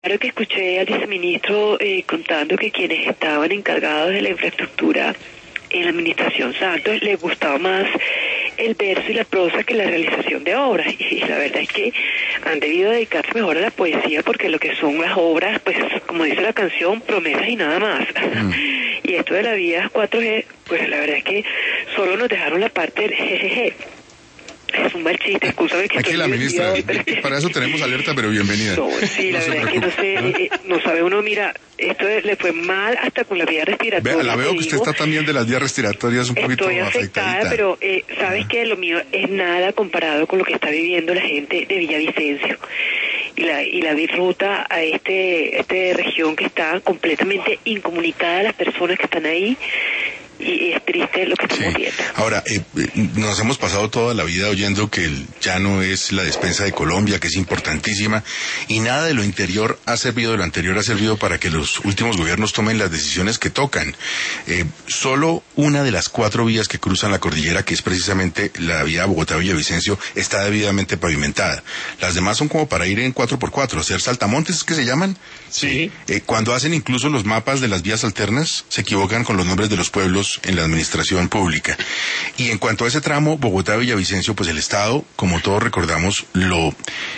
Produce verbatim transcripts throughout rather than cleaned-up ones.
Claro que escuché al viceministro eh, contando que quienes estaban encargados de la infraestructura en la administración Santos les gustaba más el verso y la prosa que la realización de obras, y la verdad es que han debido dedicarse mejor a la poesía, porque lo que son las obras, pues como dice la canción, promesas y nada más. Mm. Y esto de la vía cuatro G, pues la verdad es que solo nos dejaron la parte del jejeje. Es un mal chiste, escúchame que aquí la ministra, hoy, pero... para eso tenemos alerta, pero bienvenida. No, sí, la no verdad es que no sé, eh, no sabe uno, mira, esto le fue mal hasta con la vía respiratoria. Vea, la veo que usted está también de las vías respiratorias un poquito Estoy afectada, afectadita. Pero eh, sabes ah. que lo mío es nada comparado con lo que está viviendo la gente de Villavicencio. Y la, y la ruta a este, este región que está completamente incomunicada, las personas que están ahí. Y es triste lo que estamos sí. viendo. Ahora, eh, nos hemos pasado toda la vida oyendo que el llano es la despensa de Colombia, que es importantísima, y nada de lo interior ha servido, de lo anterior ha servido para que los últimos gobiernos tomen las decisiones que tocan. Eh, solo una de las cuatro vías que cruzan la cordillera, que es precisamente la vía Bogotá-Villavicencio, está debidamente pavimentada. Las demás son como para ir en cuatro por cuatro, hacer saltamontes, ¿es que se llaman? Sí. Eh, cuando hacen incluso los mapas de las vías alternas, se equivocan con los nombres de los pueblos en la administración pública. Y en cuanto a ese tramo Bogotá-Villavicencio, pues el Estado, como todos recordamos, lo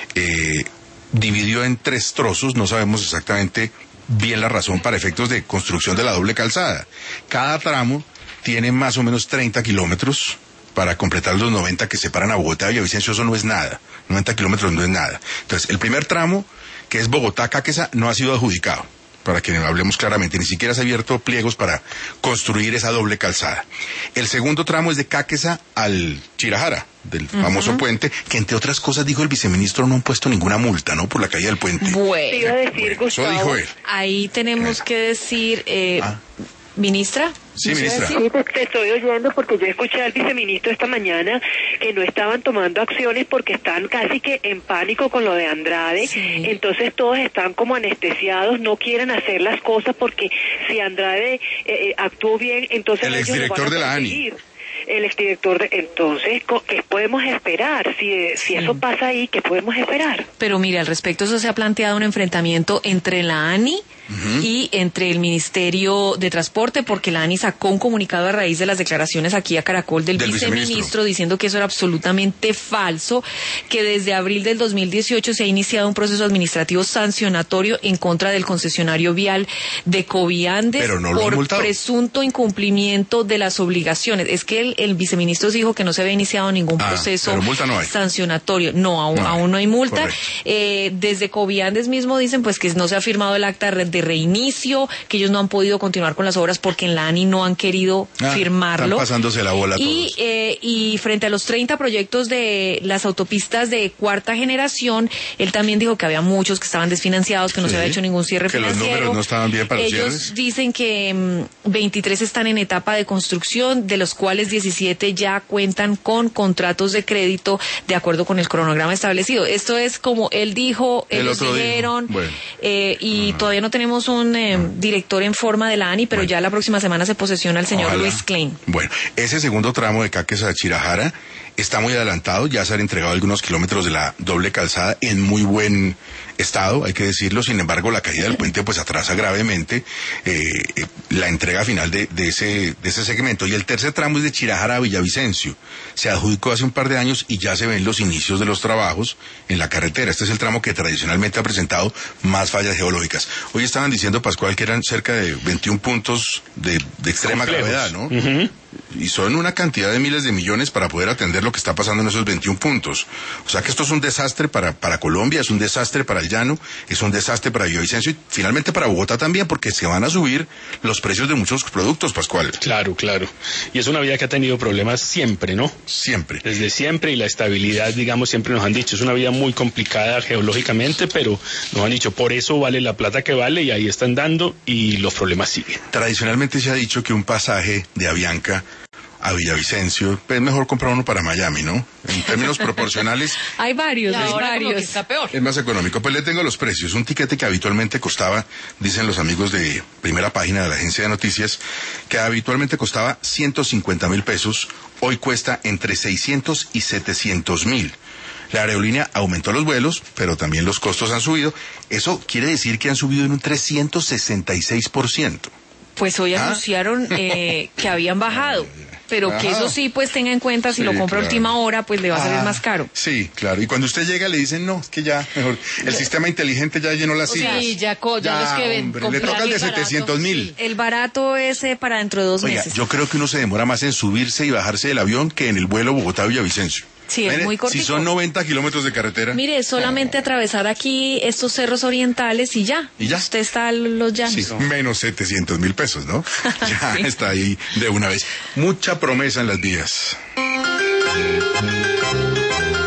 eh, dividió en tres trozos. No sabemos exactamente bien la razón para efectos de construcción de la doble calzada. Cada tramo tiene más o menos treinta kilómetros para completar los noventa que separan a Bogotá y Villavicencio. Eso no es nada, noventa kilómetros no es nada. Entonces, el primer tramo, que es Bogotá-Cáqueza, no ha sido adjudicado, para que hablemos claramente, ni siquiera se ha abierto pliegos para construir esa doble calzada. El segundo tramo es de Cáqueza al Chirajara, del uh-huh. famoso puente, que entre otras cosas dijo el viceministro, no han puesto ninguna multa, ¿no?, por la caída del puente. Bueno, iba a decir, bueno eso dijo él. Ahí tenemos que decir, eh, ah. ministra. Sí, ministra. Sí, te estoy oyendo porque yo escuché al viceministro esta mañana que no estaban tomando acciones porque están casi que en pánico con lo de Andrade. Sí. Entonces todos están como anestesiados, no quieren hacer las cosas porque si Andrade eh, actuó bien, entonces el exdirector de la ANI. El exdirector de... Entonces, ¿qué podemos esperar? Si, si sí. eso pasa ahí, ¿qué podemos esperar? Pero mire, al respecto eso se ha planteado un enfrentamiento entre la ANI uh-huh. y entre el Ministerio de Transporte, porque la ANI sacó un comunicado a raíz de las declaraciones aquí a Caracol del, del viceministro, viceministro diciendo que eso era absolutamente falso, que desde abril del dos mil dieciocho se ha iniciado un proceso administrativo sancionatorio en contra del concesionario vial de Coviandes no por presunto incumplimiento de las obligaciones. Es que el, el viceministro dijo que no se había iniciado ningún ah, proceso no sancionatorio. No, aún no, aún no hay multa. Eh, desde Coviandes mismo dicen pues que no se ha firmado el acta de reinicio, que ellos no han podido continuar con las obras porque en la ANI no han querido ah, firmarlo. Están pasándose la bola y, todos. Eh, y frente a los treinta proyectos de las autopistas de cuarta generación, él también dijo que había muchos que estaban desfinanciados, que no sí, se había hecho ningún cierre que financiero. Los números no estaban bien para los Ellos cierres. Dicen que mmm, veintitrés están en etapa de construcción, de los cuales diecisiete ya cuentan con contratos de crédito de acuerdo con el cronograma establecido. Esto es como él dijo, el ellos dijeron, bueno. eh, y uh-huh. todavía no tenemos un eh, uh-huh. director en forma de la ANI, pero bueno. ya la próxima semana se posesiona el señor Ojalá. Luis Klein. Bueno, ese segundo tramo de Cáqueza a Chirajara está muy adelantado, ya se han entregado algunos kilómetros de la doble calzada en muy buen estado, hay que decirlo. Sin embargo, la caída del puente pues atrasa gravemente eh, la entrega final de, de ese de ese segmento. Y el tercer tramo es de Chirajara a Villavicencio. Se adjudicó hace un par de años y ya se ven los inicios de los trabajos en la carretera. Este es el tramo que tradicionalmente ha presentado más fallas geológicas. Hoy estaban diciendo, Pascual, que eran cerca de veintiún puntos de, de extrema Complejos. gravedad, ¿no? Uh-huh. Y son una cantidad de miles de millones para poder atender lo que está pasando en esos veintiún puntos. O sea que esto es un desastre para, para Colombia, es un desastre para el llano, es un desastre para Villavicencio y finalmente para Bogotá también, porque se van a subir los precios de muchos productos, Pascual. Claro, claro. Y es una vía que ha tenido problemas siempre, ¿no? Siempre. Desde siempre, y la estabilidad, digamos, siempre nos han dicho, es una vía muy complicada geológicamente, pero nos han dicho, por eso vale la plata que vale, y ahí están dando, y los problemas siguen. Tradicionalmente se ha dicho que un pasaje de Avianca a Villavicencio, es mejor comprar uno para Miami, ¿no? En términos proporcionales. Hay varios, hay ahora varios. Que está peor. Es más económico. Pues le tengo los precios. Un tiquete que habitualmente costaba, dicen los amigos de primera página de la agencia de noticias, que habitualmente costaba ciento cincuenta mil pesos, hoy cuesta entre seiscientos y setecientos mil. La aerolínea aumentó los vuelos, pero también los costos han subido. Eso quiere decir que han subido en un trescientos sesenta y seis por ciento. Pues hoy ¿Ah? anunciaron eh, que habían bajado. Pero que eso sí, pues tenga en cuenta, si sí, lo compra a claro. última hora, pues le va a salir Ah, más caro. Sí, claro. Y cuando usted llega le dicen, no, es que ya, mejor, el sistema inteligente ya llenó las Sí, sillas. ya, co- ya los que ven, hombre, le comprar toca el de el barato, setecientos mil. El barato es eh, para dentro de dos Oiga, meses. yo creo que uno se demora más en subirse y bajarse del avión que en el vuelo Bogotá-Villavicencio. Sí, es Mire, muy cortico. Si son noventa kilómetros de carretera. Mire, solamente atravesar aquí estos cerros orientales y ya. ¿Y ya? Usted está a los llanos. Sí, menos setecientos mil pesos, ¿no? Ya Sí. está ahí de una vez. Mucha promesa en las vías.